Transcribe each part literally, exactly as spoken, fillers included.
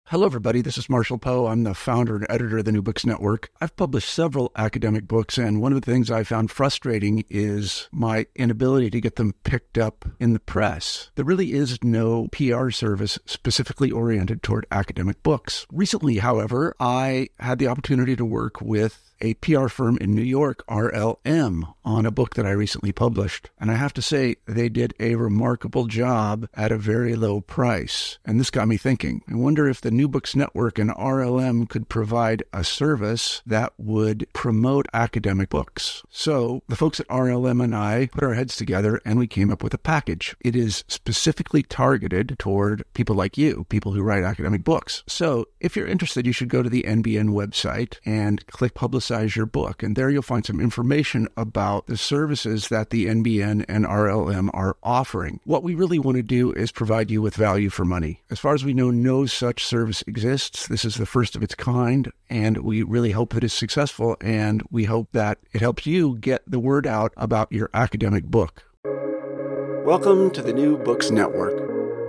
Hello, everybody. This is Marshall Poe. I'm the founder and editor of the New Books Network. I've published several academic books, and one of the things I found frustrating is my inability to get them picked up in the press. There really is no P R service specifically oriented toward academic books. Recently, however, I had the opportunity to work with a P R firm in New York, R L M, on a book that I recently published. And I have to say, they did a remarkable job at a very low price. And this got me thinking. I wonder if the New Books Network and R L M could provide a service that would promote academic books. So the folks at R L M and I put our heads together and we came up with a package. It is specifically targeted toward people like you, people who write academic books. So if you're interested, you should go to the N B N website and click Publicize your book. And there you'll find some information about the services that the N B N and R L M are offering. What we really want to do is provide you with value for money. As far as we know, no such service exists. This is the first of its kind, and we really hope that it's successful, and we hope that it helps you get the word out about your academic book. Welcome to the New Books Network.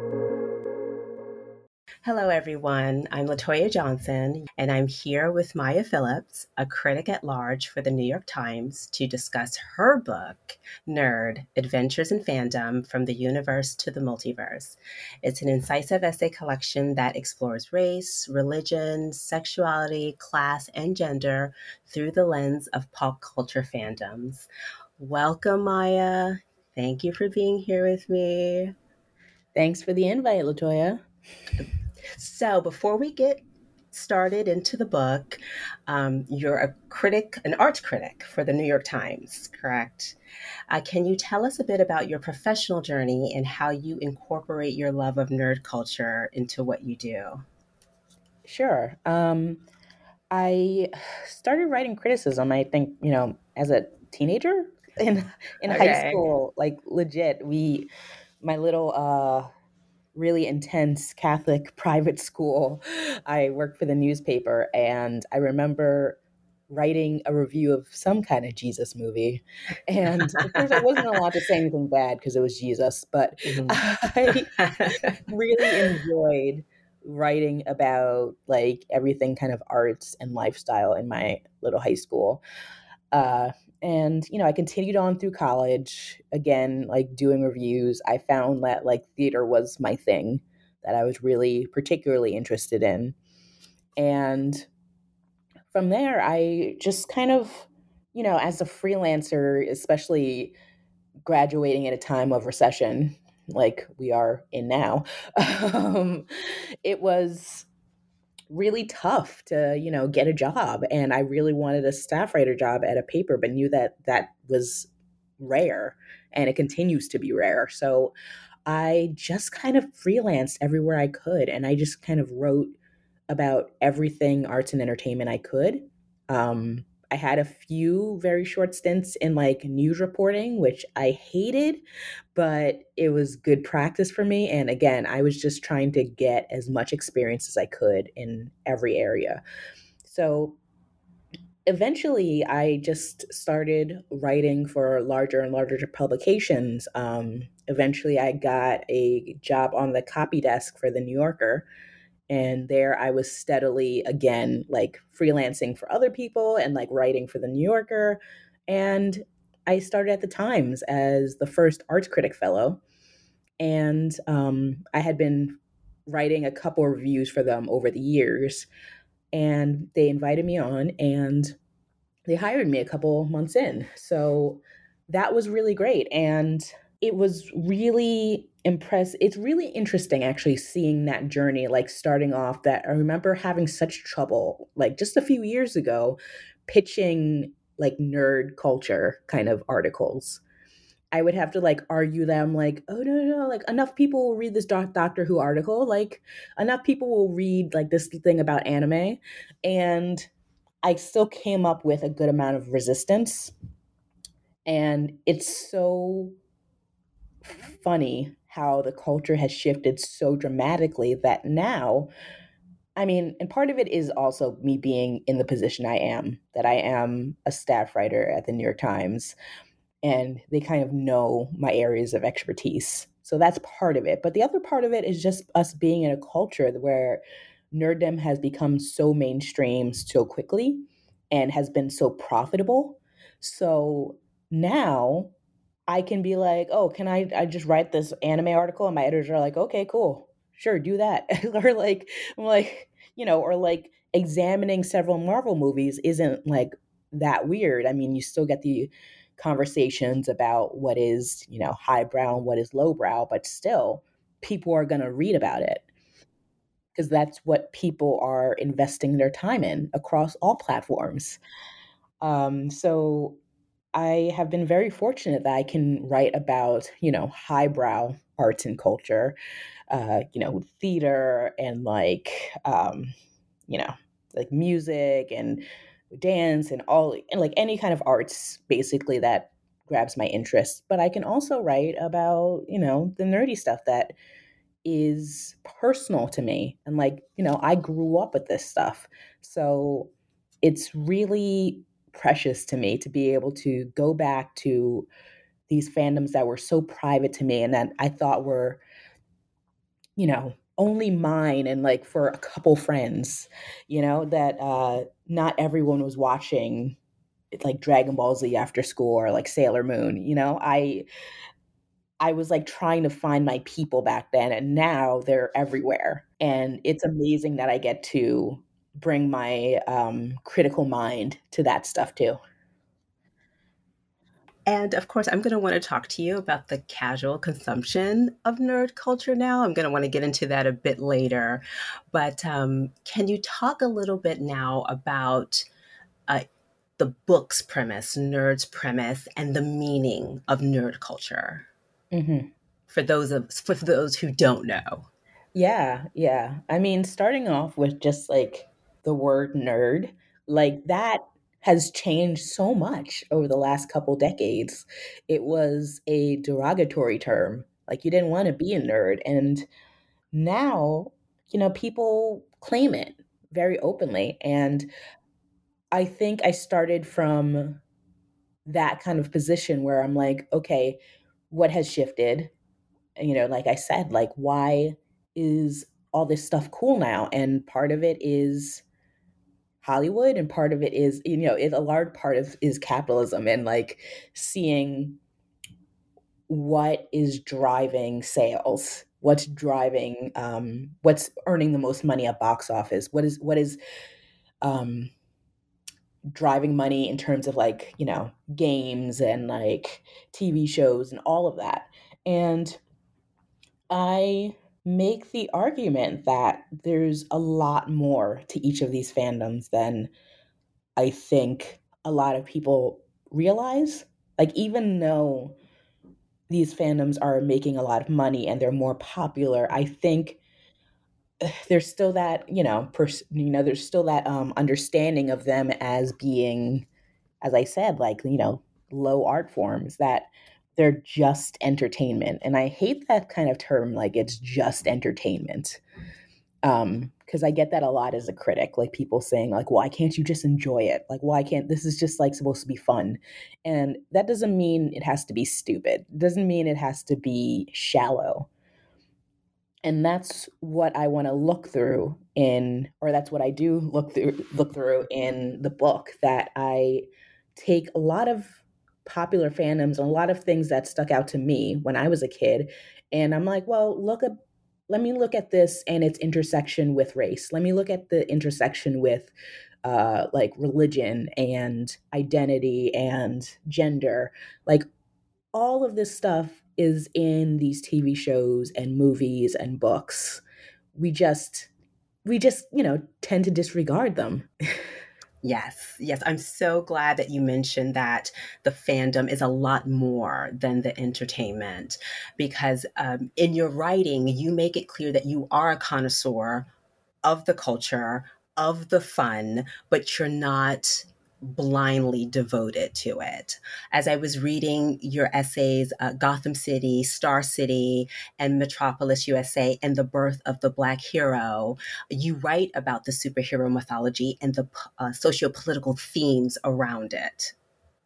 Hello, everyone. I'm Latoya Johnson, and I'm here with Maya Phillips, a critic at large for the New York Times, to discuss her book, Nerd, Adventures in Fandom, From the Universe to the Multiverse. It's an incisive essay collection that explores race, religion, sexuality, class, and gender through the lens of pop culture fandoms. Welcome, Maya. Thank you for being here with me. Thanks for the invite, Latoya. So before we get started into the book, um, you're a critic, an arts critic for the New York Times, correct? Uh, can you tell us a bit about your professional journey and how you incorporate your love of nerd culture into what you do? Sure. Um, I started writing criticism, I think, you know, as a teenager in in Okay. high school, like legit. We, my little uh, really intense Catholic private school, I worked for the newspaper, and I remember writing a review of some kind of Jesus movie. And of course, I wasn't allowed to say anything bad because it was Jesus, but Mhm. I really enjoyed writing about like everything kind of arts and lifestyle in my little high school. Uh, and, you know, I continued on through college, again, like doing reviews. I found that like theater was my thing that I was really particularly interested in. And from there, I just kind of, you know, as a freelancer, especially graduating at a time of recession like we are in now, um, it was really tough to, you know, get a job. And I really wanted a staff writer job at a paper, but knew that that was rare and it continues to be rare. So I just kind of freelanced everywhere I could. And I just kind of wrote about everything arts and entertainment I could. Um, I had a few very short stints in like news reporting, which I hated, but it was good practice for me. And again, I was just trying to get as much experience as I could in every area. So eventually, I just started writing for larger and larger publications. Um, eventually, I got a job on the copy desk for The New Yorker. And there I was steadily, again, like freelancing for other people and like writing for The New Yorker. And I started at the Times as the first arts critic fellow. And um, I had been writing a couple of reviews for them over the years. And they invited me on and they hired me a couple months in. So that was really great. And it was really impressive. It's really interesting actually seeing that journey, like starting off that I remember having such trouble, like just a few years ago, pitching like nerd culture kind of articles. I would have to like argue them like, oh, no, no, no, like enough people will read this doc- Doctor Who article. Like enough people will read like this thing about anime. And I still came up with a good amount of resistance. And it's so funny how the culture has shifted so dramatically that now, I mean, and part of it is also me being in the position I am, that I am a staff writer at the New York Times, and they kind of know my areas of expertise. So that's part of it. But the other part of it is just us being in a culture where nerddom has become so mainstream so quickly and has been so profitable. So now I can be like, oh, can I, I just write this anime article? And my editors are like, okay, cool. Sure, do that. Or like, I'm like, you know, or like examining several Marvel movies isn't like that weird. I mean, you still get the conversations about what is, you know, highbrow and what is lowbrow, but still people are going to read about it because that's what people are investing their time in across all platforms. Um, so I have been very fortunate that I can write about, you know, highbrow arts and culture, uh, you know, theater and like, um, you know, like music and dance and all, and like any kind of arts basically that grabs my interest. But I can also write about, you know, the nerdy stuff that is personal to me. And like, you know, I grew up with this stuff. So it's really precious to me to be able to go back to these fandoms that were so private to me and that I thought were, you know, only mine and like for a couple friends, you know, that uh not everyone was watching like Dragon Ball Z after school or like Sailor Moon, you know. I I was like trying to find my people back then, and now they're everywhere. And it's amazing that I get to bring my um, critical mind to that stuff too. And of course, I'm going to want to talk to you about the casual consumption of nerd culture now. I'm going to want to get into that a bit later. But um, can you talk a little bit now about uh, the book's premise, Nerd's premise, and the meaning of nerd culture hmm for those of for those who don't know? Yeah, yeah. I mean, starting off with just like the word nerd, like that has changed so much over the last couple decades. It was a derogatory term. Like you didn't want to be a nerd. And now, you know, people claim it very openly. And I think I started from that kind of position where I'm like, okay, what has shifted? You know, like I said, like why is all this stuff cool now? And part of it is Hollywood, and part of it is, you know, it, a large part of is capitalism and like seeing what is driving sales, what's driving, um, what's earning the most money at box office, what is what is um, driving money in terms of like, you know, games and like T V shows and all of that. And I make the argument that there's a lot more to each of these fandoms than I think a lot of people realize. Like, even though these fandoms are making a lot of money and they're more popular, I think uh, there's still that, you know, pers- you know, there's still that um, understanding of them as being, as I said, like, you know, low art forms, that they're just entertainment. And I hate that kind of term, like it's just entertainment. Um, because I get that a lot as a critic, like people saying, like, why can't you just enjoy it? Like, why can't this is just like supposed to be fun? And that doesn't mean it has to be stupid. It doesn't mean it has to be shallow. And that's what I want to look through in, or that's what I do look through look through in the book, that I take a lot of popular fandoms and a lot of things that stuck out to me when I was a kid, and I'm like, well, look at let me look at this and its intersection with race. Let me look at the intersection with uh, like religion and identity and gender. Like all of this stuff is in these T V shows and movies and books. We just we just, you know, tend to disregard them. Yes, yes. I'm so glad that you mentioned that the fandom is a lot more than the entertainment, because um, in your writing, you make it clear that you are a connoisseur of the culture, of the fun, but you're not blindly devoted to it. As I was reading your essays, uh, Gotham City, Star City, and Metropolis, U S A, and the birth of the Black hero, you write about the superhero mythology and the uh, socio-political themes around it.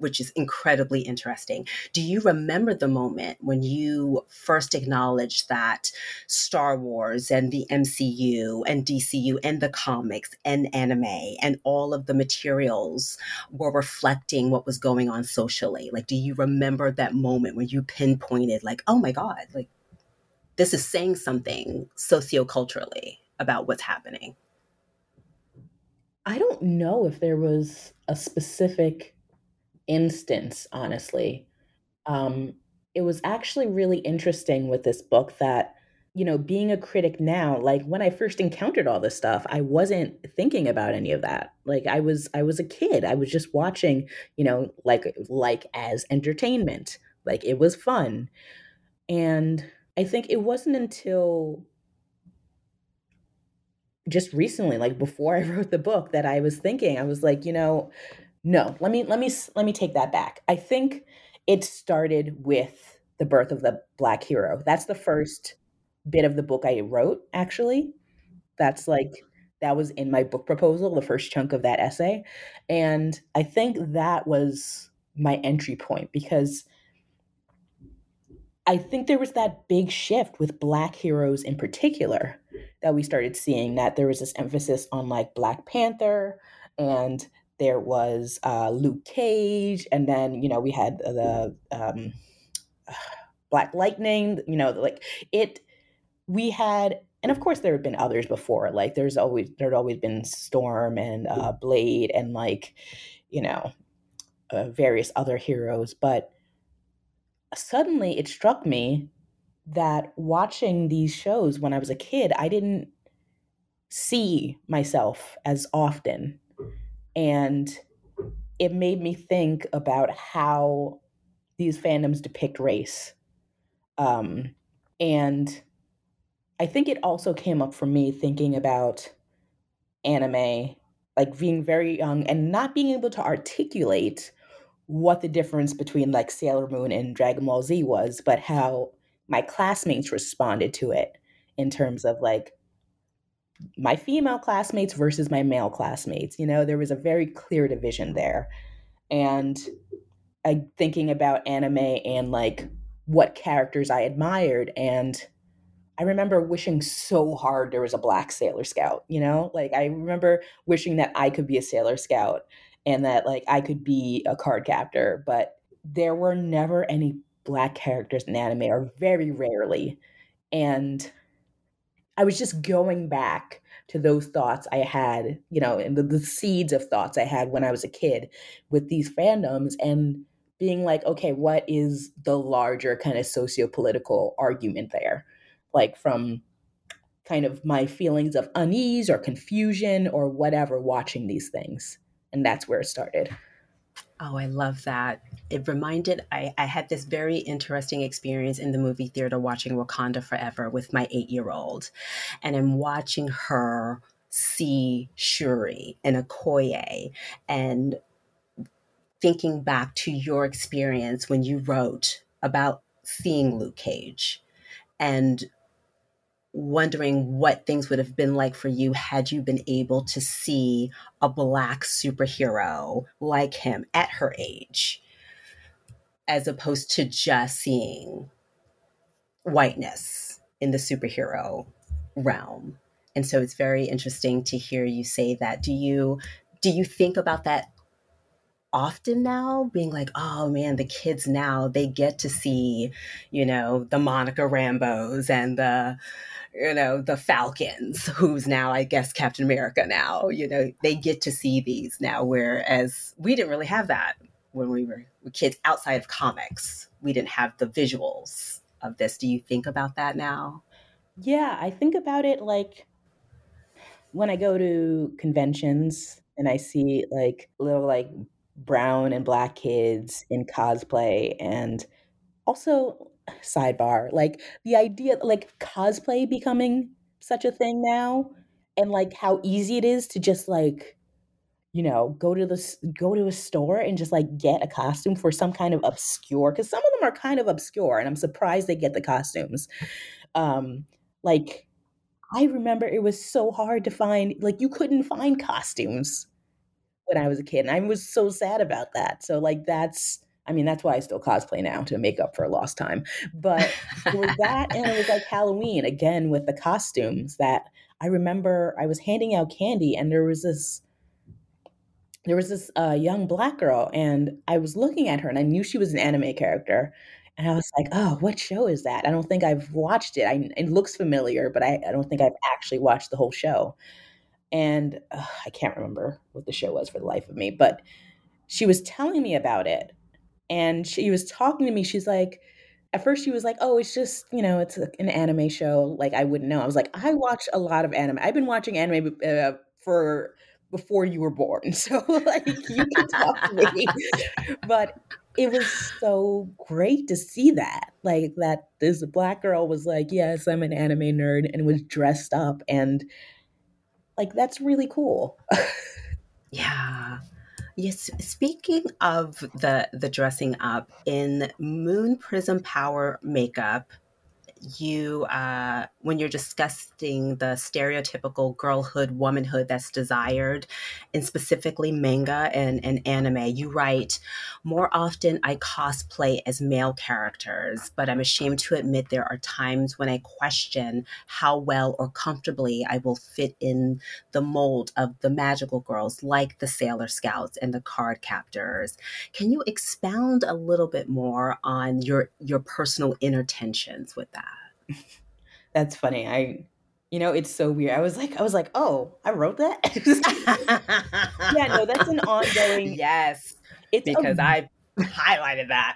which is incredibly interesting. Do you remember the moment when you first acknowledged that Star Wars and the M C U and D C U and the comics and anime and all of the materials were reflecting what was going on socially? Like, do you remember that moment when you pinpointed, like, oh my God, like, this is saying something socioculturally about what's happening? I don't know if there was a specific instance, honestly. Um, it was actually really interesting with this book that, you know, being a critic now, like when I first encountered all this stuff, I wasn't thinking about any of that. Like I was I was a kid. I was just watching, you know, like like as entertainment. Like it was fun. And I think it wasn't until just recently, like before I wrote the book, that I was thinking, I was like, you know, no, let me let me let me take that back. I think it started with the birth of the Black hero. That's the first bit of the book I wrote, actually. That's like that was in my book proposal, the first chunk of that essay. And I think that was my entry point because I think there was that big shift with Black heroes in particular that we started seeing, that there was this emphasis on like Black Panther, and there was uh, Luke Cage, and then, you know, we had the um, Black Lightning, you know, like it, we had, and of course there had been others before, like there's always, there'd always been Storm and uh, Blade and like, you know, uh, various other heroes. But suddenly it struck me that watching these shows when I was a kid, I didn't see myself as often. And it made me think about how these fandoms depict race. Um, and I think it also came up for me thinking about anime, like being very young and not being able to articulate what the difference between like Sailor Moon and Dragon Ball Z was, but how my classmates responded to it in terms of like my female classmates versus my male classmates. You know, there was a very clear division there. And I thinking about anime and like what characters I admired, and I remember wishing so hard there was a Black Sailor Scout, you know? Like I remember wishing that I could be a Sailor Scout and that like I could be a card captor, but there were never any Black characters in anime, or very rarely. And I was just going back to those thoughts I had, you know, and the, the seeds of thoughts I had when I was a kid with these fandoms, and being like, okay, what is the larger kind of socio-political argument there? Like from kind of my feelings of unease or confusion or whatever watching these things. And that's where it started. Oh, I love that. It reminded, I, I had this very interesting experience in the movie theater watching Wakanda Forever with my eight year old. And I'm watching her see Shuri and Okoye, and thinking back to your experience when you wrote about seeing Luke Cage, and wondering what things would have been like for you had you been able to see a Black superhero like him at her age, as opposed to just seeing whiteness in the superhero realm. And so it's very interesting to hear you say that. Do you do you think about that often now, being like, oh man, the kids now, they get to see, you know, the Monica Rambos and the, you know, the Falcons, who's now, I guess, Captain America now, you know, they get to see these now, whereas we didn't really have that when we were kids outside of comics. We didn't have the visuals of this. Do you think about that now? Yeah, I think about it like when I go to conventions and I see like little like brown and Black kids in cosplay, and also sidebar, like the idea like cosplay becoming such a thing now, and like how easy it is to just like, you know, go to the s- go to a store and just like get a costume for some kind of obscure, because some of them are kind of obscure and I'm surprised they get the costumes. Um like I remember it was so hard to find, like you couldn't find costumes when I was a kid, and I was so sad about that. So, like, that's I mean, that's why I still cosplay now, to make up for lost time. But it was that, and it was like Halloween again with the costumes that I remember I was handing out candy, and there was this there was this uh, young black girl, and I was looking at her, and I knew she was an anime character. And I was like, oh, what show is that? I don't think I've watched it. I, it looks familiar, but I, I don't think I've actually watched the whole show. And uh, I can't remember what the show was for the life of me, but she was telling me about it. And she was talking to me. She's like, at first she was like, oh, it's just, you know, it's a, an anime show. Like, I wouldn't know. I was like, I watch a lot of anime. I've been watching anime uh, for before you were born. So, like, you can talk to me. But it was so great to see that. Like, that this black girl was like, yes, I'm an anime nerd, and was dressed up. And, like, that's really cool. Yeah. Yes, speaking of the the dressing up in Moon Prism Power makeup, you uh, when you're discussing the stereotypical girlhood, womanhood that's desired in specifically manga and, and anime, you write, more often I cosplay as male characters, but I'm ashamed to admit there are times when I question how well or comfortably I will fit in the mold of the magical girls like the Sailor Scouts and the card captors. Can you expound a little bit more on your your personal inner tensions with that? That's funny. I, you know, it's so weird. I was like, I was like, oh, I wrote that. Yeah, no, that's an ongoing. Yes, it's because a, I highlighted that.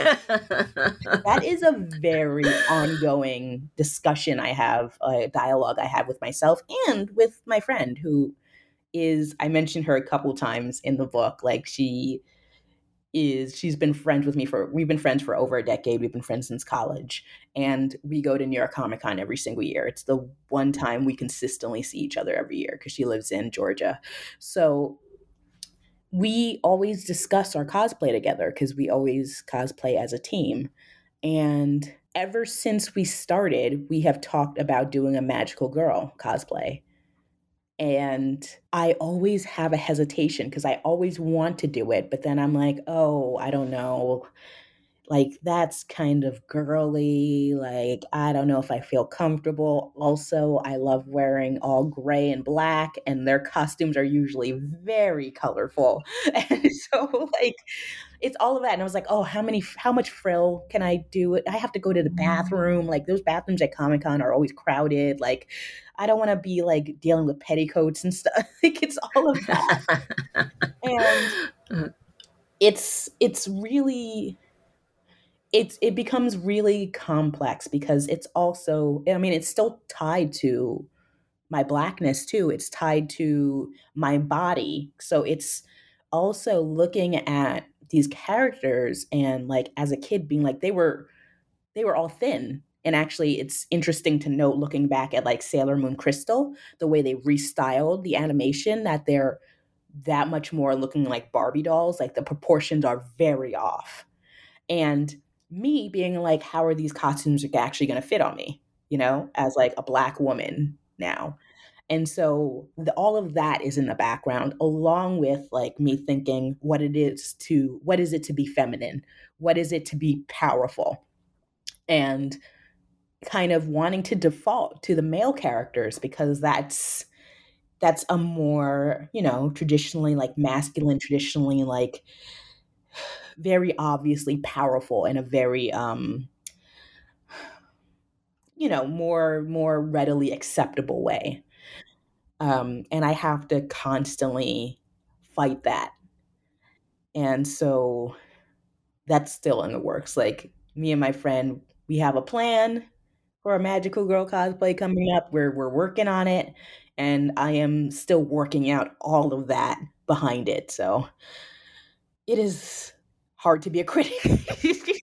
That is a very ongoing discussion I have, a dialogue I have with myself and with my friend who is, I mentioned her a couple times in the book. Like, she is she's been friends with me for we've been friends for over a decade. We've been friends since college, and we go to New York Comic Con every single year. It's the one time we consistently see each other every year because she lives in Georgia. So we always discuss our cosplay together because we always cosplay as a team. And ever since we started, we have talked about doing a magical girl cosplay. And I always have a hesitation because I always want to do it, but then I'm like, oh, I don't know. Like, that's kind of girly. Like, I don't know if I feel comfortable. Also, I love wearing all gray and black, and their costumes are usually very colorful. And so, like, it's all of that. And I was like, oh, how many, how much frill can I do? I have to go to the bathroom. Like, those bathrooms at Comic Con are always crowded. Like, I don't want to be like dealing with petticoats and stuff. Like, it's all of that. And it's, it's really, it's, it becomes really complex because it's also, I mean, it's still tied to my blackness too. It's tied to my body. So it's also looking at these characters and, like, as a kid being like, they were they were all thin. And actually, it's interesting to note, looking back at like Sailor Moon Crystal, the way they restyled the animation, that they're that much more looking like Barbie dolls. Like, the proportions are very off. And me being like, how are these costumes actually going to fit on me, you know, as like a black woman now? And so the, all of that is in the background, along with like me thinking what it is to, what is it to be feminine? What is it to be powerful? And kind of wanting to default to the male characters because that's, that's a more, you know, traditionally like masculine, traditionally like very obviously powerful in a very, um, you know, more, more readily acceptable way. Um, and I have to constantly fight that. And so that's still in the works. Like, me and my friend, we have a plan for a magical girl cosplay coming up. We're we're working on it, and I am still working out all of that behind it. So it is hard to be a critic.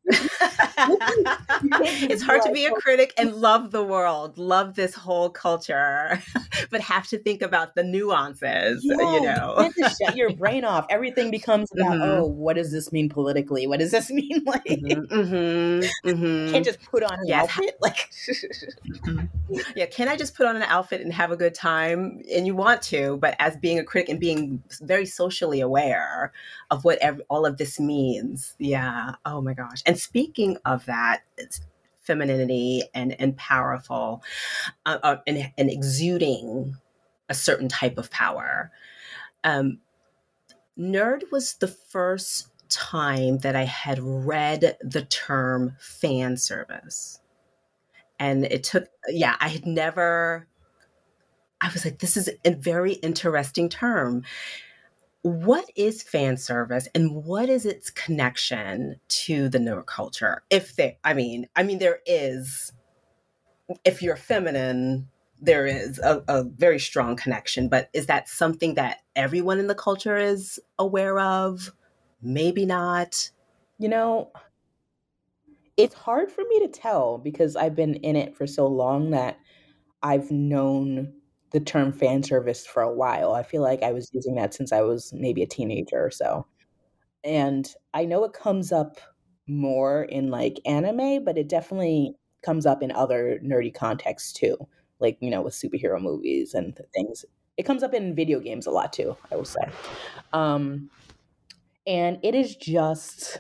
It's hard to be a critic and love the world, love this whole culture, but have to think about the nuances, Yeah, you you know. can't just shut your brain off. Everything becomes about, Mhm. oh, what does this mean politically? What does this mean? Like, Mhm, mhm, you can't mhm. just put on an Yes. outfit. Like, Mhm. Yeah, can I just put on an outfit and have a good time? And you want to, but as being a critic and being very socially aware of what ev- all of this means. Yeah. Oh my gosh. And speaking of that, it's femininity and and powerful, uh, uh, and, and exuding a certain type of power. Um, Nerd was the first time that I had read the term fan service. And it took, yeah, I had never, I was like, this is a very interesting term. What is fan service and what is its connection to the nerd culture? If they, I mean, I mean, there is, if you're feminine, there is a, a very strong connection, but is that something that everyone in the culture is aware of? Maybe not. you know, it's hard for me to tell because I've been in it for so long that I've known the term fan service for a while. I feel like I was using that since I was maybe a teenager or so. And I know it comes up more in like anime, but it definitely comes up in other nerdy contexts too. Like, you know, with superhero movies and things. It comes up in video games a lot too, I will say. Um, and it is just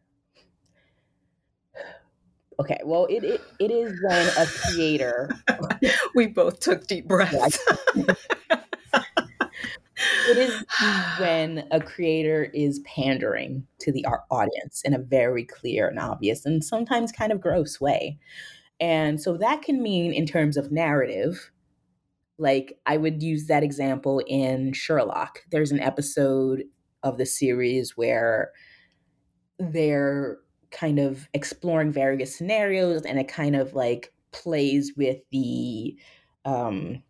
okay, well it it, it is when a creator We both took deep breaths. yeah, it is when a creator is pandering to the au- audience in a very clear and obvious and sometimes kind of gross way. And so that can mean in terms of narrative, like I would use that example in Sherlock. There's an episode of the series where they're kind of exploring various scenarios and it kind of like plays with the um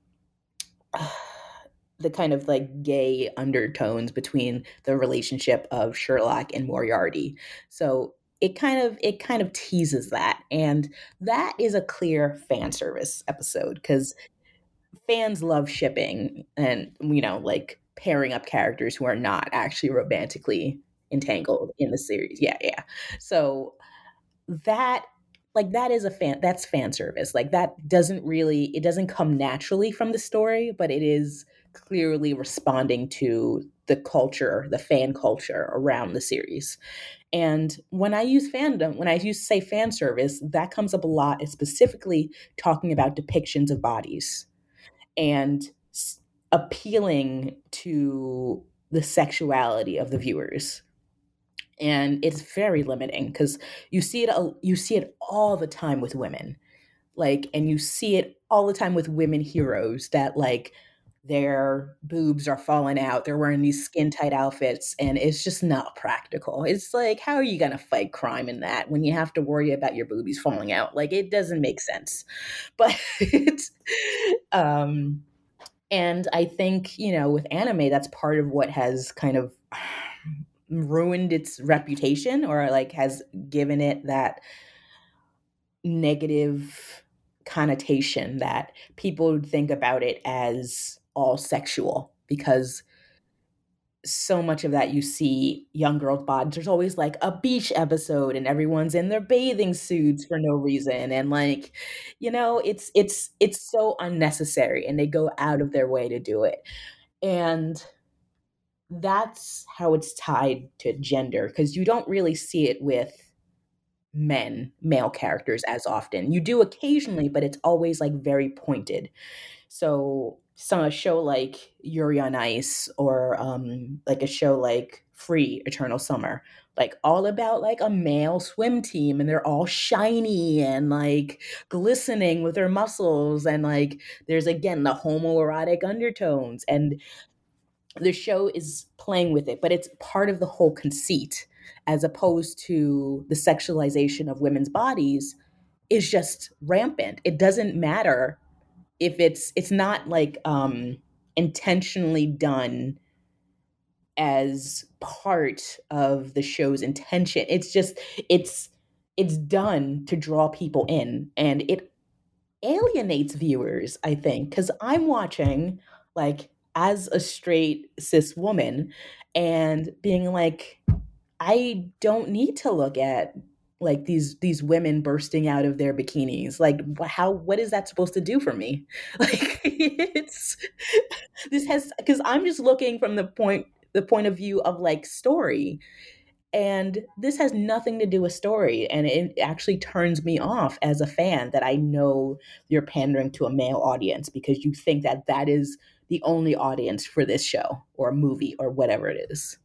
the kind of like gay undertones between the relationship of Sherlock and Moriarty. So it kind of it kind of teases that, and that is a clear fan service episode because fans love shipping and you know like pairing up characters who are not actually romantically entangled in the series. Yeah, yeah. So that like that is a fan that's fan service. Like that doesn't really it doesn't come naturally from the story, but it is clearly responding to the culture, the fan culture around the series. And when I use fandom, when I use say fan service, that comes up a lot. It's specifically talking about depictions of bodies and s- appealing to the sexuality of the viewers. And it's very limiting because you see it a- you see it all the time with women, like, and you see it all the time with women heroes that like their boobs are falling out, they're wearing these skin tight outfits, and it's just not practical. It's like, how are you gonna fight crime in that when you have to worry about your boobies falling out? Like, it doesn't make sense. But it's um and I think, you know, with anime, that's part of what has kind of ruined its reputation or like has given it that negative connotation that people would think about it as all sexual because so much of that you see young girls' bodies. There's always like a beach episode and everyone's in their bathing suits for no reason. And like, you know, it's it's it's so unnecessary and they go out of their way to do it. And that's how it's tied to gender because you don't really see it with men, male characters as often. You do occasionally, but it's always like very pointed. So some a show like Yuri on Ice or um like a show like Free Eternal Summer, like all about like a male swim team and they're all shiny and like glistening with their muscles and like there's again the homoerotic undertones and the show is playing with it, but it's part of the whole conceit as opposed to the sexualization of women's bodies is just rampant. It doesn't matter if it's it's not like um intentionally done as part of the show's intention. It's just it's it's done to draw people in, and it alienates viewers, I think, because I'm watching like as a straight cis woman and being like, I don't need to look at like these these women bursting out of their bikinis. Like wh- how what is that supposed to do for me? Like it's this has because I'm just looking from the point the point of view of like story, and this has nothing to do with story, and it actually turns me off as a fan that I know you're pandering to a male audience because you think that that is the only audience for this show or movie or whatever it is.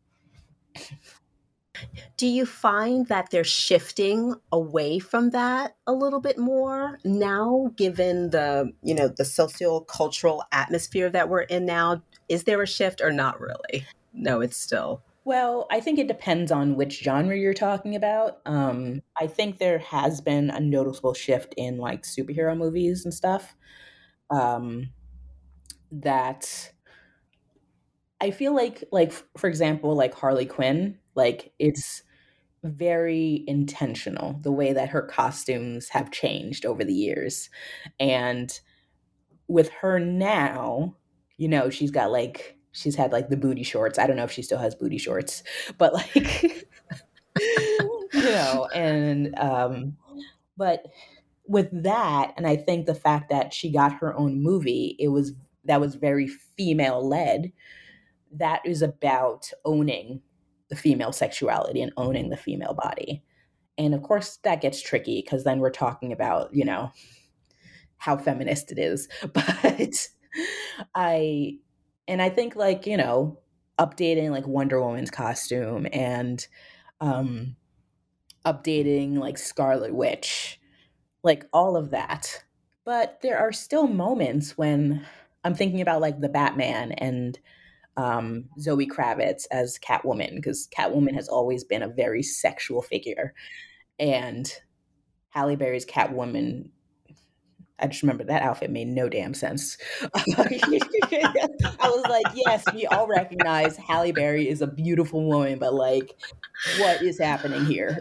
Do you find that they're shifting away from that a little bit more now, given the, you know, the sociocultural atmosphere that we're in now? Is there a shift or not really? No, it's still. Well, I think it depends on which genre you're talking about. Um, I think there has been a noticeable shift in like superhero movies and stuff. Um, that I feel like, like f- for example, like Harley Quinn, like it's very intentional the way that her costumes have changed over the years, and with her now, you know, she's got like she's had like the booty shorts. I don't know if she still has booty shorts, but like you know, and um but with that, and I think the fact that she got her own movie, it was that was very female led. That is about owning the female sexuality and owning the female body. And of course that gets tricky because then we're talking about, you know, how feminist it is. But I and I think like, you know, updating like Wonder Woman's costume and um updating like Scarlet Witch, like all of that. But there are still moments when I'm thinking about like the Batman and um, Zoe Kravitz as Catwoman, because Catwoman has always been a very sexual figure. And Halle Berry's Catwoman, I just remember that outfit made no damn sense. I was like, yes, we all recognize Halle Berry is a beautiful woman, but like, what is happening here?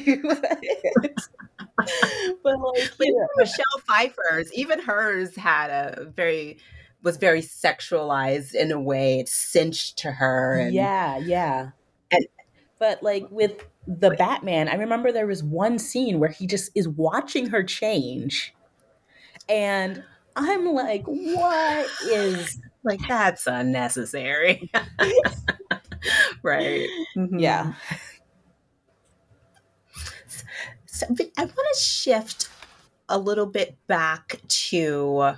But like, But you even know, Michelle Pfeiffer's, even hers had a very was very sexualized in a way. It cinched to her, and yeah, yeah. and But like with the Batman, I remember there was one scene where he just is watching her change. And I'm like, what is like that's unnecessary, right? yeah. Mm-hmm. So I want to shift a little bit back to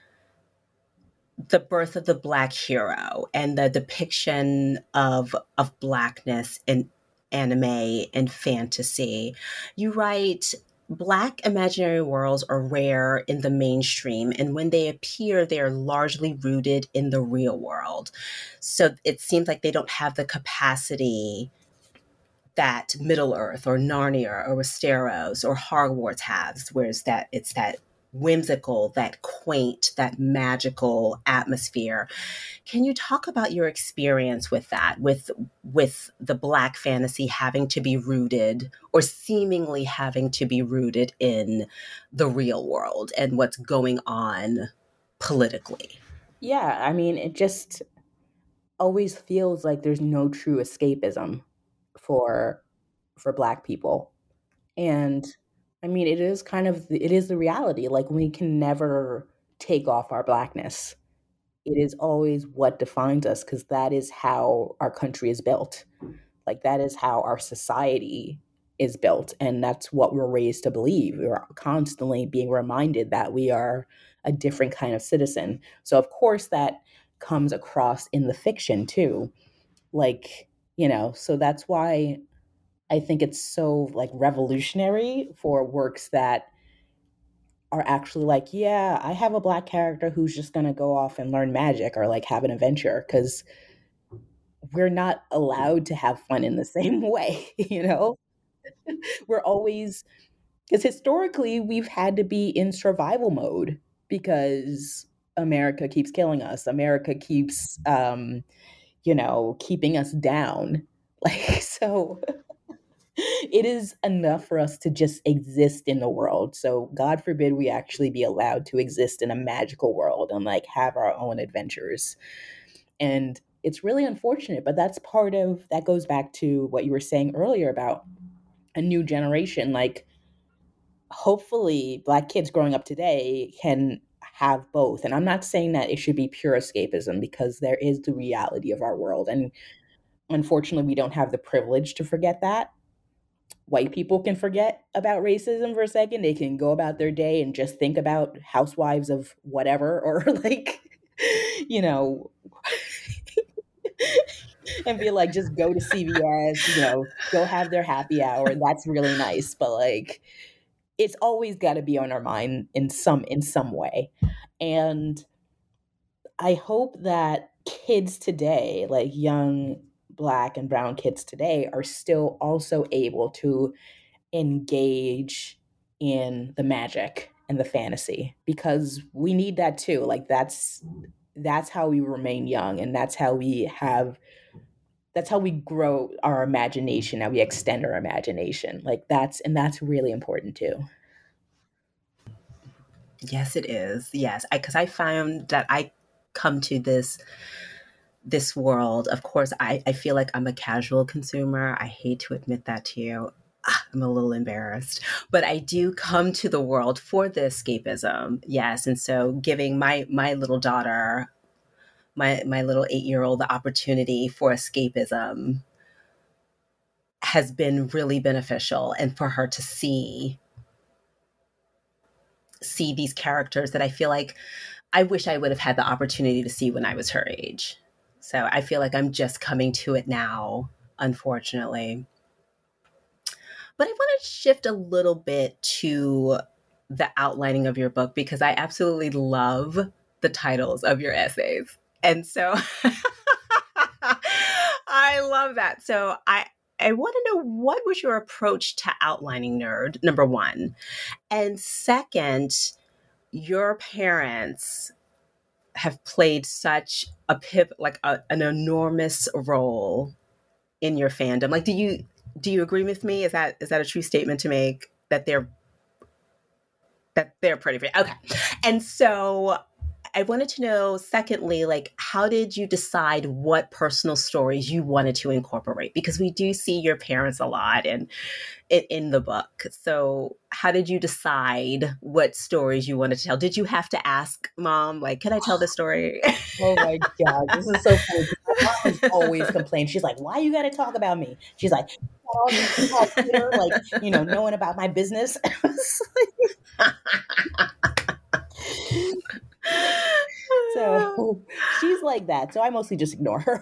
the birth of the Black hero and the depiction of of Blackness in anime and fantasy. You write, Black imaginary worlds are rare in the mainstream, and when they appear, they are largely rooted in the real world. So it seems like they don't have the capacity that Middle Earth or Narnia or Westeros or Hogwarts has, whereas that it's that whimsical, that quaint, that magical atmosphere. Can you talk about your experience with that, with with the Black fantasy having to be rooted or seemingly having to be rooted in the real world and what's going on politically? Yeah, I mean, it just always feels like there's no true escapism for for Black people. And I mean, it is kind of it is the reality. Like we can never take off our Blackness. It is always what defines us because that is how our country is built. Like that is how our society is built. And that's what we're raised to believe. We're constantly being reminded that we are a different kind of citizen. So, of course, that comes across in the fiction too. Like, you know, so that's why I think it's so like revolutionary for works that are actually like, yeah, I have a Black character who's just going to go off and learn magic or like have an adventure because we're not allowed to have fun in the same way, you know? We're always, because historically we've had to be in survival mode because America keeps killing us. America keeps, um, you know, keeping us down. Like, so it is enough for us to just exist in the world. So God forbid we actually be allowed to exist in a magical world and like have our own adventures. And it's really unfortunate, but that's part of that goes back to what you were saying earlier about a new generation. Like, hopefully Black kids growing up today can have both. And I'm not saying that it should be pure escapism, because there is the reality of our world. And unfortunately, we don't have the privilege to forget that. White people can forget about racism for a second. They can go about their day and just think about housewives of whatever, or like, you know, and be like, just go to C V S, you know, go have their happy hour. And that's really nice. But like, it's always got to be on our mind in some in some way. And I hope that kids today, like young Black and brown kids today, are still also able to engage in the magic and the fantasy, because we need that too. Like, that's that's how we remain young, and that's how we have that's how we grow our imagination, how we extend our imagination. Like, that's and that's really important too. Yes, it is. Yes, because I, I found that I come to this this world. Of course, I, I feel like I'm a casual consumer. I hate to admit that to you. I'm a little embarrassed, but I do come to the world for the escapism. Yes, and so giving my my little daughter, my my little eight year old, the opportunity for escapism has been really beneficial, and for her to see see these characters that I feel like I wish I would have had the opportunity to see when I was her age. So I feel like I'm just coming to it now, unfortunately. But I want to shift a little bit to the outlining of your book, because I absolutely love the titles of your essays. And so I love that. So I, I want to know, what was your approach to outlining Nerd, number one? And second, your parents have played such a pivot, like a, an enormous role in your fandom. Like, do you do you agree with me? Is that is that a true statement to make, that they're that they're pretty big? Okay, and so I wanted to know, secondly, like, how did you decide what personal stories you wanted to incorporate? Because we do see your parents a lot in, in, in the book. So how did you decide what stories you wanted to tell? Did you have to ask Mom, like, can I tell this story? Oh my God, this is so funny. My mom has always complained. She's like, why you got to talk about me? She's like, all these people on Twitter, like, you know, knowing about my business. So she's like that. So I mostly just ignore her.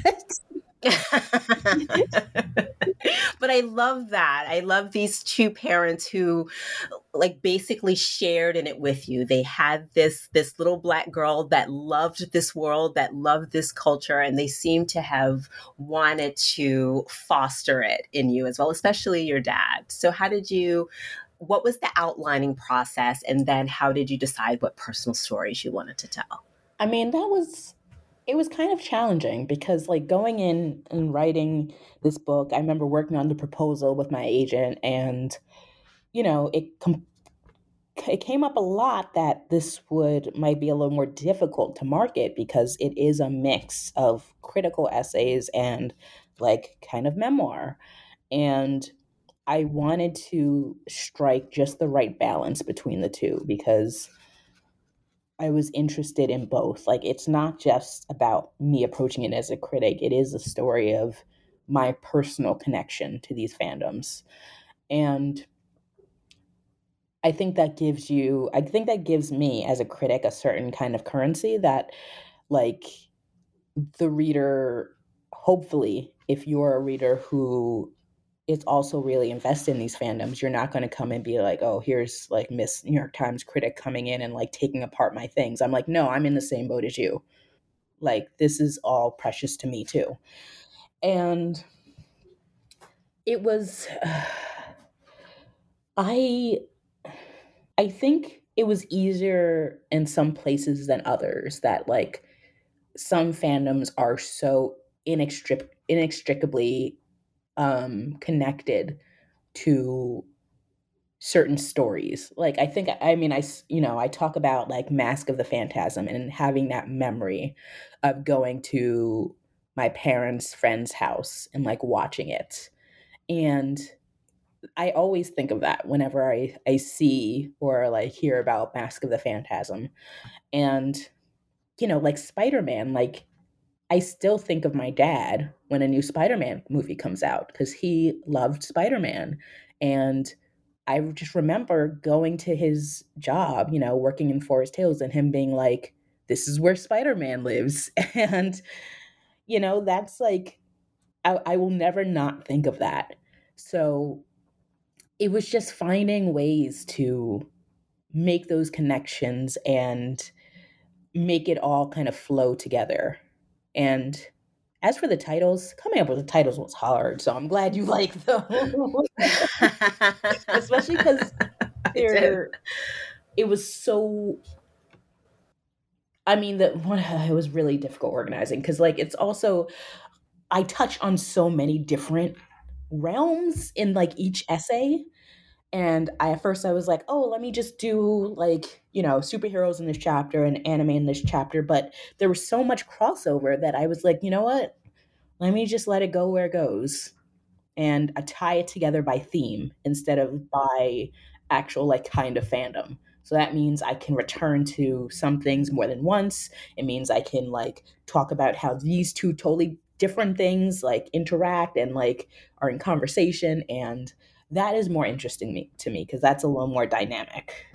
But I love that. I love these two parents who, like, basically shared in it with you. They had this this little Black girl that loved this world, that loved this culture, and they seem to have wanted to foster it in you as well, especially your dad. So how did you, what was the outlining process? And then how did you decide what personal stories you wanted to tell? I mean, that was, it was kind of challenging, because like going in and writing this book, I remember working on the proposal with my agent, and, you know, it com- it came up a lot that this would might be a little more difficult to market, because it is a mix of critical essays and like kind of memoir. And I wanted to strike just the right balance between the two, because I was interested in both. Like, it's not just about me approaching it as a critic, it is a story of my personal connection to these fandoms. And I think that gives you, I think that gives me as a critic a certain kind of currency that, like, the reader, hopefully, if you're a reader who is also really invested in these fandoms, you're not going to come and be like, oh, here's like Miss New York Times critic coming in and like taking apart my things. I'm like, no, I'm in the same boat as you. Like, this is all precious to me too. And it was, uh, I, I think it was easier in some places than others, that like some fandoms are so inextric- inextricably um, connected to certain stories. Like I think I mean I s- you know, I talk about like Mask of the Phantasm and having that memory of going to my parents' friend's house and like watching it. And I always think of that whenever I I see or like hear about Mask of the Phantasm. And you know, like Spider-Man, like I still think of my dad when a new Spider-Man movie comes out because he loved Spider-Man. And I just remember going to his job, you know, working in Forest Hills and him being like, this is where Spider-Man lives. And, you know, that's like, I, I will never not think of that. So it was just finding ways to make those connections and make it all kind of flow together. And as for the titles, coming up with the titles was hard, so I'm glad you like them. Especially because I did. they're it was so I mean, the one it was really difficult organizing because like it's also I touch on so many different realms in like each essay. And I at first I was like, oh, let me just do like, you know, superheroes in this chapter and anime in this chapter. But there was so much crossover that I was like, you know what? Let me just let it go where it goes. And I tie it together by theme instead of by actual like kind of fandom. So that means I can return to some things more than once. It means I can like talk about how these two totally different things like interact and like are in conversation, and that is more interesting me, to me because that's a little more dynamic.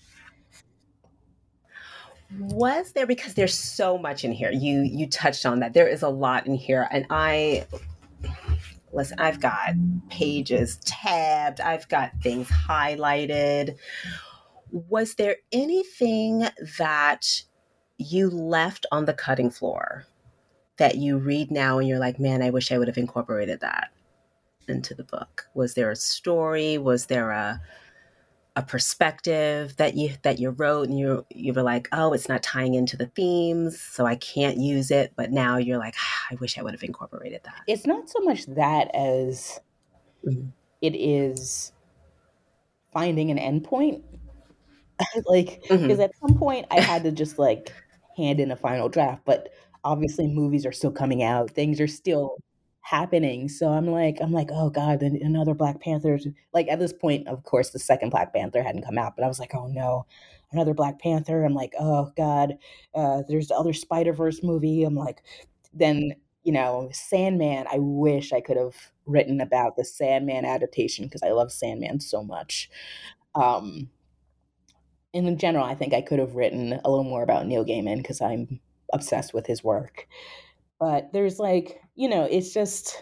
Was there, because there's so much in here. You you touched on that. There is a lot in here, and I listen. I've got pages tabbed. I've got things highlighted. Was there anything that you left on the cutting floor that you read now and you're like, man, I wish I would have incorporated that into the book? Was there a story? Was there a a perspective that you that you wrote and you you were like, oh, it's not tying into the themes, so I can't use it, but now you're like, ah, I wish I would have incorporated that. It's not so much that as Mhm. it is finding an endpoint. Like, because Mhm. at some point I had to just like hand in a final draft, but obviously movies are still coming out, things are still happening. So I'm like, I'm like, oh God, then another Black Panther. Like at this point, of course, the second Black Panther hadn't come out, but I was like, oh no, another Black Panther. I'm like, oh God, uh, there's the other Spider Verse movie. I'm like, then you know, Sandman. I wish I could have written about the Sandman adaptation because I love Sandman so much. Um, and in general, I think I could have written a little more about Neil Gaiman because I'm obsessed with his work. But there's like, you know, it's just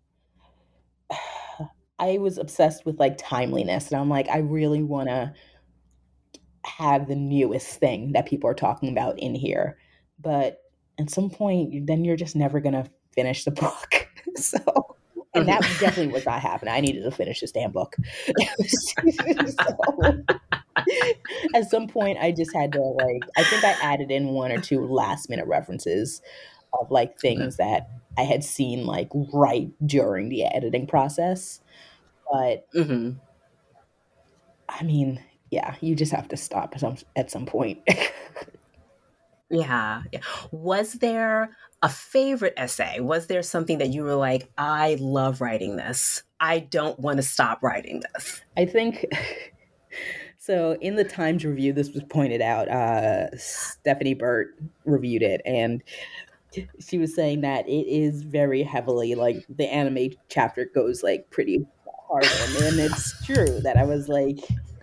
I was obsessed with like timeliness, and I'm like, I really want to have the newest thing that people are talking about in here. But at some point, then you're just never gonna finish the book. So, and Mhm. that definitely was not happening. I needed to finish this damn book. So, at some point I just had to like I think I added in one or two last minute references of like Okay. things that I had seen like right during the editing process. But Mhm. I mean, yeah, you just have to stop at some at some point. Yeah, yeah. Was there a favorite essay? Was there something that you were like, I love writing this. I don't want to stop writing this. I think so in the Times review this was pointed out, uh Stephanie Burt reviewed it, and she was saying that it is very heavily like the anime chapter goes like pretty hard in, and it's true that I was like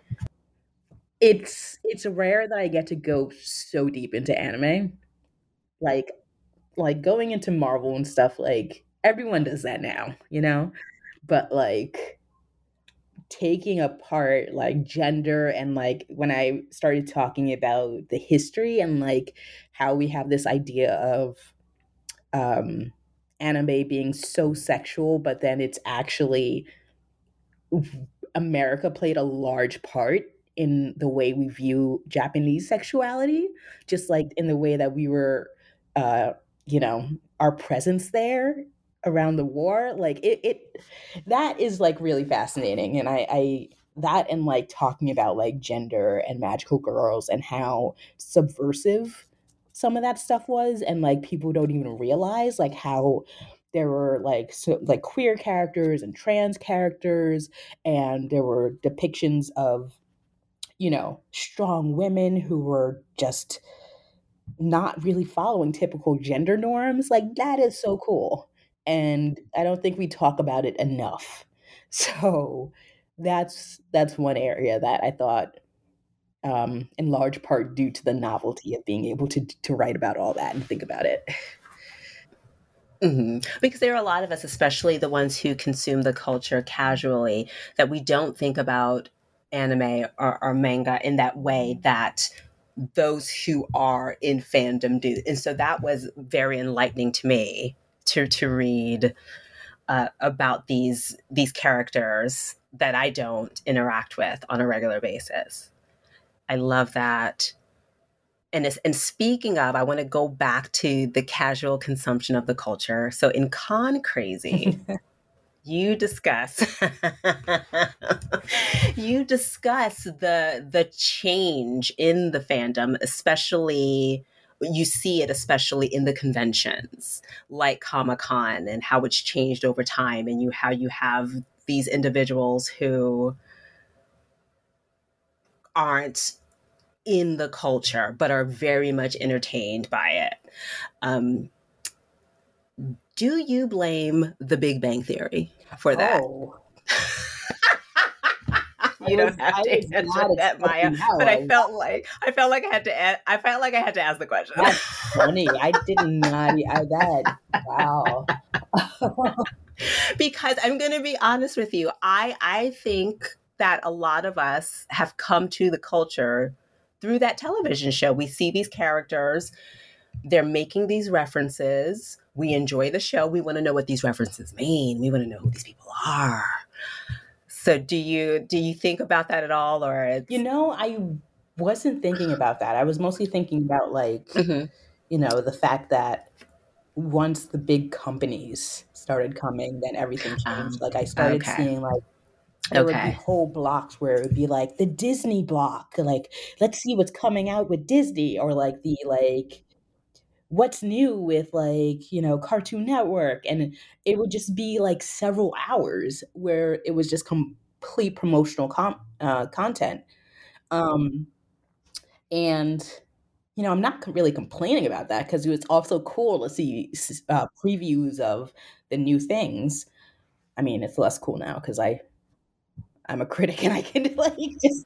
it's it's rare that I get to go so deep into anime. Like like going into Marvel and stuff, like everyone does that now, you know? But like taking apart like gender and like when I started talking about the history and like how we have this idea of um anime being so sexual, but then it's actually America played a large part in the way we view Japanese sexuality, just like in the way that we were, uh, you know, our presence there. around the war. Like it, it that is like really fascinating. And I, I that and like talking about like gender and magical girls and how subversive some of that stuff was, and like people don't even realize like how there were like so like queer characters and trans characters, and there were depictions of, you know, strong women who were just not really following typical gender norms. Like that is so cool. And I don't think we talk about it enough. So that's that's one area that I thought, um, in large part due to the novelty of being able to to write about all that and think about it. Mm-hmm. Because there are a lot of us, especially the ones who consume the culture casually, that we don't think about anime or, or manga in that way that those who are in fandom do. And so that was very enlightening to me to to read uh, about these these characters that I don't interact with on a regular basis. I love that. And, it's, and speaking of, I want to go back to the casual consumption of the culture. So in Con Crazy, you discuss you discuss the the change in the fandom, especially you see it especially in the conventions like Comic-Con, and how it's changed over time, and you how you have these individuals who aren't in the culture but are very much entertained by it. Um, do you blame The Big Bang Theory for that? Oh. You was, don't have I to answer that, Maya. But I felt like I felt like I had to. Ask, I felt like I had to ask the question. That's funny. I did not. I that. Wow. Because I'm going to be honest with you, I I think that a lot of us have come to the culture through that television show. We see these characters, they're making these references. We enjoy the show. We want to know what these references mean. We want to know who these people are. So do you do you think about that at all, or it's... You know, I wasn't thinking about that. I was mostly thinking about like, mm-hmm. you know, the fact that once the big companies started coming, then everything changed. Um, like I started okay. seeing like there okay. would be whole blocks where it would be like the Disney block, like let's see what's coming out with Disney, or like the like what's new with like, you know, Cartoon Network, and it would just be like several hours where it was just complete promotional com- uh, content. Um, and, you know, I'm not really complaining about that because it was also cool to see uh, previews of the new things. I mean, it's less cool now because I, I'm a critic and I can like just...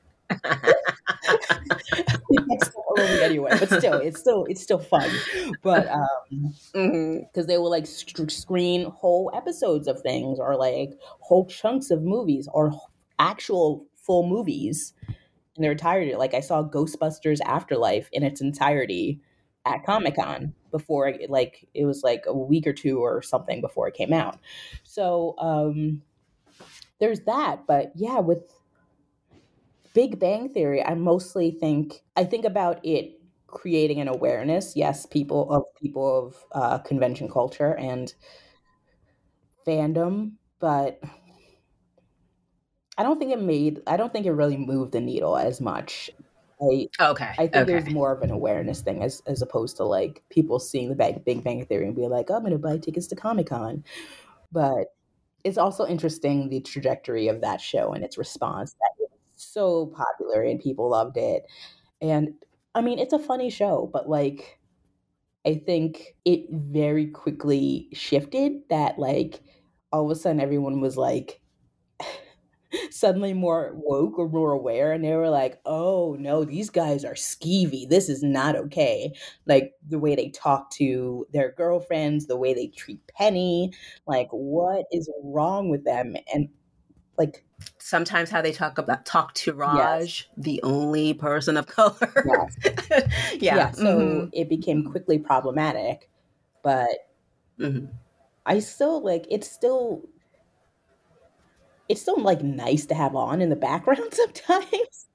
anyway, but still, it's still it's still fun. But um, because mm-hmm. they will like sc- screen whole episodes of things, or like whole chunks of movies, or actual full movies in their entirety. Like I saw Ghostbusters Afterlife in its entirety at Comic-Con before it, like it was like a week or two or something before it came out. So um, there's that. But yeah, with Big Bang Theory, I mostly think I think about it creating an awareness, yes, people of people of uh, convention culture and fandom, but I don't think it made. I don't think it really moved the needle as much. I, okay, I think okay. it was more of an awareness thing, as as opposed to like people seeing the Big Big Bang Theory and being like, oh, I'm going to buy tickets to Comic-Con. But it's also interesting the trajectory of that show and its response. That so popular and people loved it. And I mean, it's a funny show, but like I think it very quickly shifted that like all of a sudden everyone was like suddenly more woke or more aware, and they were like, oh no, these guys are skeevy. This is not okay. Like the way they talk to their girlfriends, the way they treat Penny, like what is wrong with them? And like sometimes how they talk about talk to Raj, yes. the only person of color. Yes. yeah. yeah. So mm-hmm. it became quickly problematic, but mm-hmm. I still like it's still it's still like nice to have on in the background sometimes.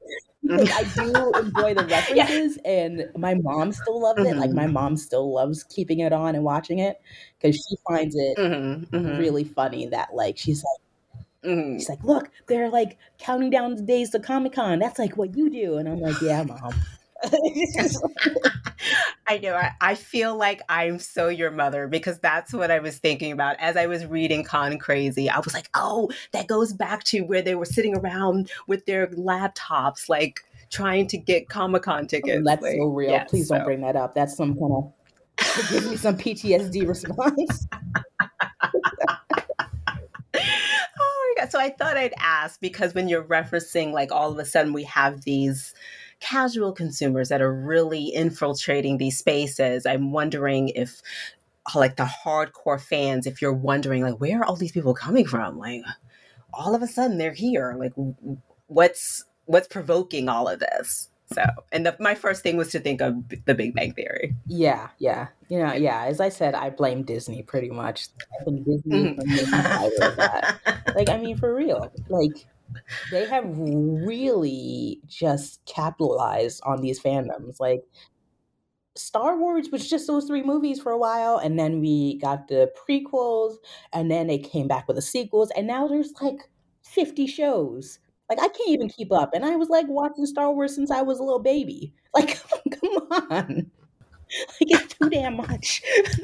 because I do enjoy the references, yeah. and my mom still loves mm-hmm. it. Like, my mom still loves keeping it on and watching it because she finds it mm-hmm. Mm-hmm. really funny that, like, she's like, mm-hmm. she's like, look, they're like counting down the days to Comic-Con. That's like what you do. And I'm like, yeah, Mom. I know. I, I feel like I'm so your mother, because that's what I was thinking about as I was reading Con Crazy. I was like, oh, that goes back to where they were sitting around with their laptops, like trying to get Comic-Con tickets. Oh, that's like, so real. Yes, Please don't so. bring that up. That's some kind of, it gives me some P T S D response. Oh my God. So I thought I'd ask, because when you're referencing, like, all of a sudden we have these casual consumers that are really infiltrating these spaces, I'm wondering if, like, the hardcore fans, if you're wondering, like, where are all these people coming from? Like, all of a sudden they're here. Like, what's what's provoking all of this? So, and the, my first thing was to think of The Big Bang Theory. Yeah, yeah. You know, yeah, as I said, I blame Disney pretty much. I think Disney is the main driver of that. Like, I mean, for real. Like, they have really just capitalized on these fandoms. Like, Star Wars was just those three movies for a while, and then we got the prequels, and then they came back with the sequels, and now there's like fifty shows. Like, I can't even keep up. And I was like watching Star Wars since I was a little baby. Like, come on. Like, it's too damn much.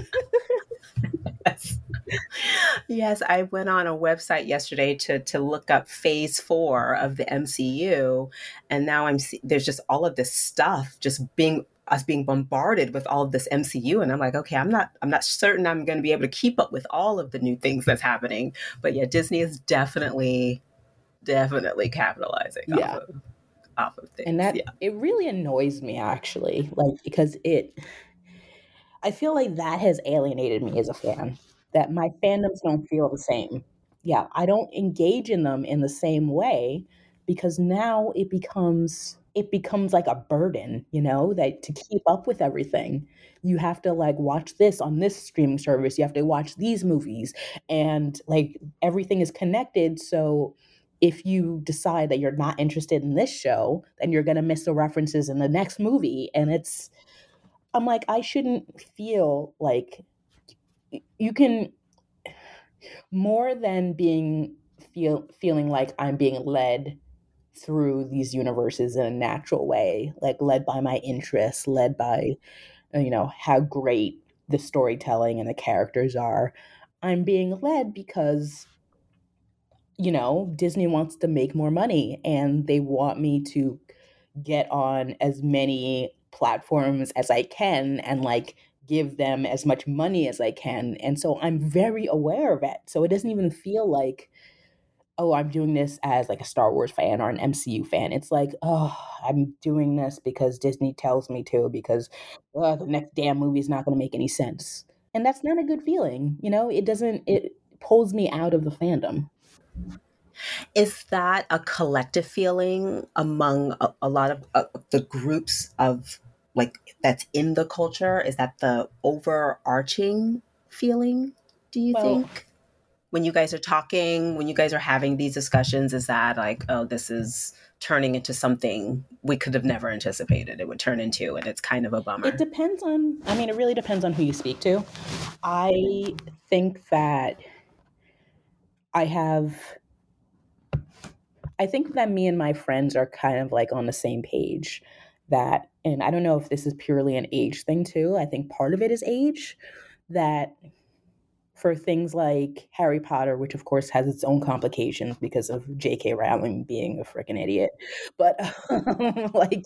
Yes. Yes, I went on a website yesterday to to look up phase four of the M C U, and now I'm there's just all of this stuff just being us being bombarded with all of this M C U, and I'm like, okay, I'm not I'm not certain I'm going to be able to keep up with all of the new things that's happening. But yeah, Disney is definitely definitely capitalizing yeah. off of, off of things. And that yeah. it really annoys me, actually, like, because it I feel like that has alienated me as a fan, that my fandoms don't feel the same. Yeah, I don't engage in them in the same way, because now it becomes it becomes like a burden, you know, that to keep up with everything, you have to, like, watch this on this streaming service, you have to watch these movies, and, like, everything is connected. So if you decide that you're not interested in this show, then you're going to miss the references in the next movie. And it's, I'm like, I shouldn't feel like you can, more than being feel feeling like I'm being led through these universes in a natural way, like led by my interests, led by, you know, how great the storytelling and the characters are. I'm being led because, you know, Disney wants to make more money, and they want me to get on as many platforms as I can and, like, give them as much money as I can. And so I'm very aware of it. So it doesn't even feel like, oh, I'm doing this as, like, a Star Wars fan or an M C U fan. It's like, oh, I'm doing this because Disney tells me to, because uh, the next damn movie is not going to make any sense. And that's not a good feeling. You know, it doesn't, it pulls me out of the fandom. Is that a collective feeling among a, a lot of uh, the groups of, like, that's in the culture? Is that the overarching feeling, do you well, think? When you guys are talking, when you guys are having these discussions, is that like, oh, this is turning into something we could have never anticipated it would turn into, and it's kind of a bummer? It depends on, I mean, it really depends on who you speak to. I think that I have... I think that me and my friends are kind of, like, on the same page, that, and I don't know if this is purely an age thing too. I think part of it is age, that for things like Harry Potter, which of course has its own complications because of J K Rowling being a freaking idiot, but um, like,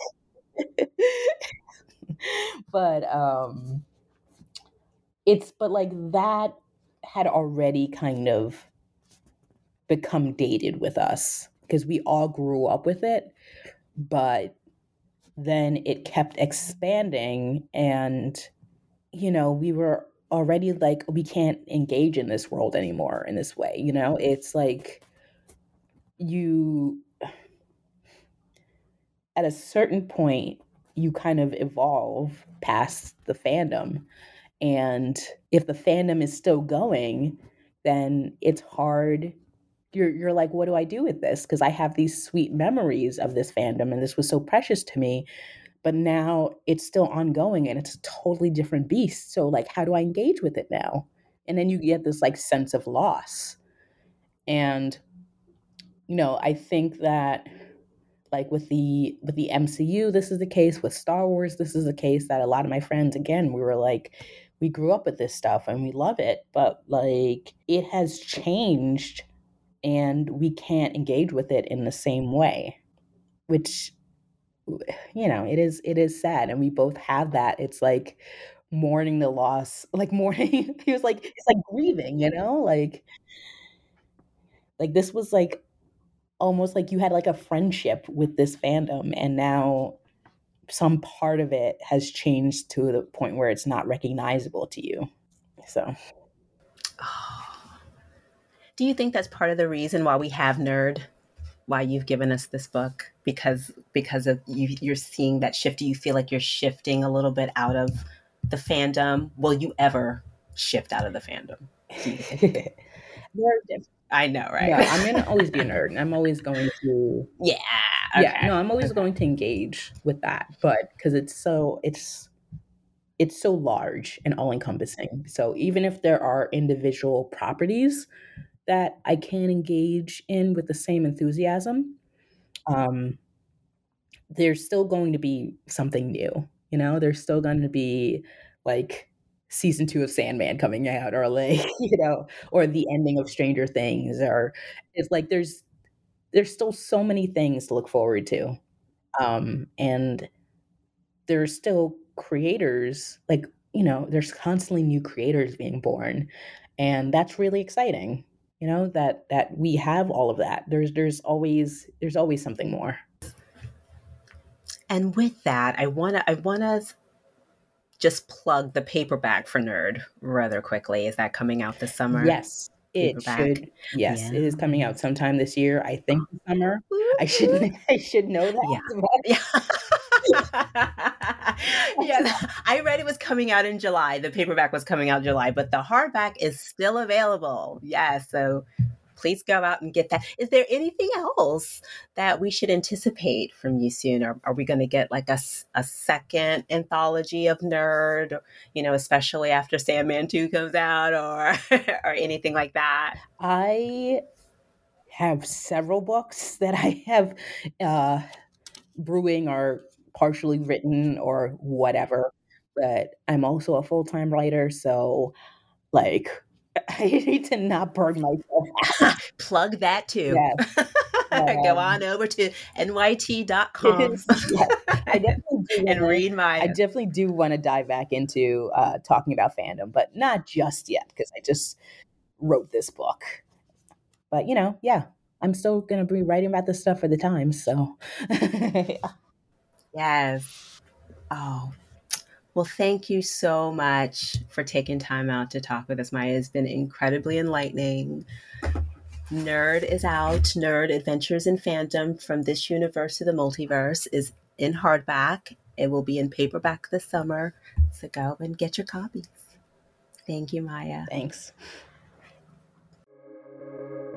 but um, it's, but like that had already kind of become dated with us, because we all grew up with it, but then it kept expanding, and, you know, we were already like, we can't engage in this world anymore in this way, you know? It's like, you, at a certain point, you kind of evolve past the fandom, and if the fandom is still going, then it's hard you're you're like, what do I do with this? Because I have these sweet memories of this fandom, and this was so precious to me. But now it's still ongoing, and it's a totally different beast. So like, how do I engage with it now? And then you get this like sense of loss. And you know, I think that like with the with the M C U, this is the case. With Star Wars, this is the case. That a lot of my friends, again, we were like, we grew up with this stuff and we love it, but like it has changed and we can't engage with it in the same way, which, you know, it is it is sad, and we both have that. It's like mourning the loss, like mourning. He was like, it's like grieving, you know, like like this was like almost like you had like a friendship with this fandom, and now some part of it has changed to the point where it's not recognizable to you. So, do you think that's part of the reason why we have Nerd? Why you've given us this book? Because because of you, you're seeing that shift. Do you feel like you're shifting a little bit out of the fandom? Will you ever shift out of the fandom? I know, right? No, I'm gonna always be a nerd. I'm always going to. Yeah. Okay. Yeah. No, I'm always okay. going to engage with that, but because it's so it's it's so large and all encompassing. So even if there are individual properties that I can engage in with the same enthusiasm, um, there's still going to be something new. You know, there's still going to be like season two of Sandman coming out, or like, you know, or the ending of Stranger Things, or it's like there's there's still so many things to look forward to. Um, and there's still creators, like, you know, there's constantly new creators being born. And that's really exciting, you know, that that we have all of that. There's there's always there's always something more. And with that, I wanna I wanna just plug the paperback for Nerd rather quickly. Is that coming out this summer? Yes. It Paperback. should. Yes, Yeah. it is coming out sometime this year. I think this summer. I should. I should know that. Yeah. Yeah. I read it was coming out in July. The paperback was coming out in July, but the hardback is still available. Yeah. So please go out and get that. Is there anything else that we should anticipate from you soon? Or are we going to get like a, a second anthology of Nerd, you know, especially after Sandman two comes out, or or anything like that? I have several books that I have uh, brewing or partially written or whatever, but I'm also a full-time writer, so like I need to not burn myself out. Plug that too. Yes. Um, Go on over to N Y T dot com. Yes. I definitely do and wanna, read my. I definitely do want to dive back into uh, talking about fandom, but not just yet because I just wrote this book. But you know, yeah, I'm still gonna be writing about this stuff for the Times. So, yes. Oh. Well, thank you so much for taking time out to talk with us, Maya. It's been incredibly enlightening. Nerd is out. Nerd Adventures in Fandom from This Universe to the Multiverse is in hardback. It will be in paperback this summer. So go and get your copies. Thank you, Maya. Thanks.